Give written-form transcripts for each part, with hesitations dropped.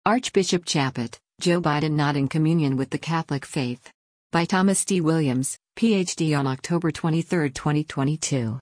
Archbishop Chaput, Joe Biden not in communion with the Catholic faith. By Thomas D. Williams, Ph.D. on October 23, 2022.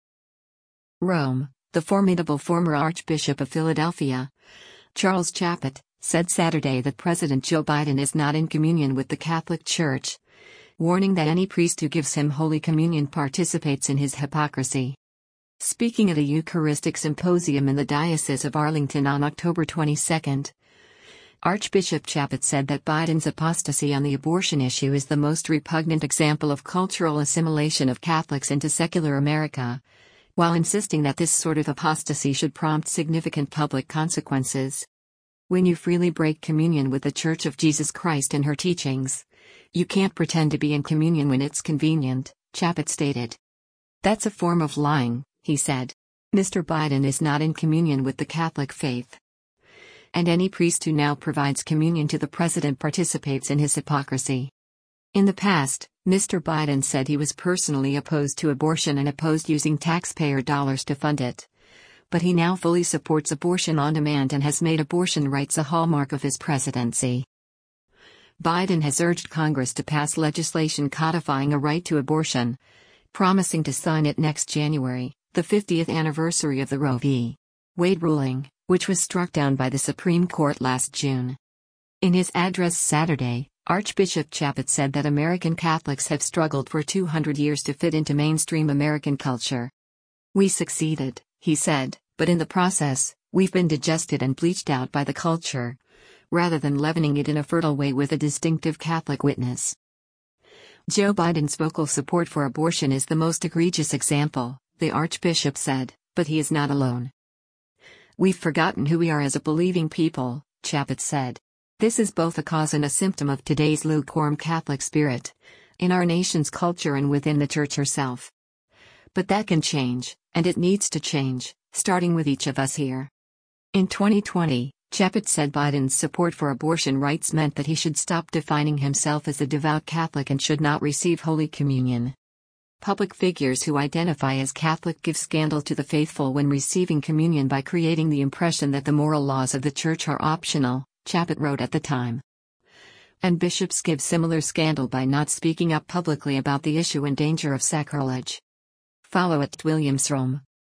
Rome, the formidable former Archbishop of Philadelphia, Charles Chaput, said Saturday that President Joe Biden is not in communion with the Catholic Church, warning that any priest who gives him Holy Communion participates in his hypocrisy. Speaking at a Eucharistic symposium in the Diocese of Arlington on October 22, Archbishop Chaput said that Biden's apostasy on the abortion issue is the most repugnant example of cultural assimilation of Catholics into secular America, while insisting that this sort of apostasy should prompt significant public consequences. When you freely break communion with the Church of Jesus Christ and her teachings, you can't pretend to be in communion when it's convenient, Chaput stated. That's a form of lying, he said. Mr. Biden is not in communion with the Catholic faith. And any priest who now provides communion to the president participates in his hypocrisy. In the past, Mr. Biden said he was personally opposed to abortion and opposed using taxpayer dollars to fund it. But he now fully supports abortion on demand and has made abortion rights a hallmark of his presidency. Biden has urged Congress to pass legislation codifying a right to abortion, promising to sign it next January, the 50th anniversary of the Roe v. Wade ruling, which was struck down by the Supreme Court last June. In his address Saturday, Archbishop Chaput said that American Catholics have struggled for 200 years to fit into mainstream American culture. We succeeded, he said, but in the process, we've been digested and bleached out by the culture, rather than leavening it in a fertile way with a distinctive Catholic witness. Joe Biden's vocal support for abortion is the most egregious example, the Archbishop said, but he is not alone. We've forgotten who we are as a believing people, Chaput said. This is both a cause and a symptom of today's lukewarm Catholic spirit, in our nation's culture and within the Church herself. But that can change, and it needs to change, starting with each of us here. In 2020, Chaput said Biden's support for abortion rights meant that he should stop defining himself as a devout Catholic and should not receive Holy Communion. Public figures who identify as Catholic give scandal to the faithful when receiving communion by creating the impression that the moral laws of the Church are optional, Chaput wrote at the time. And bishops give similar scandal by not speaking up publicly about the issue in danger of sacrilege. Follow @WilliamsRome.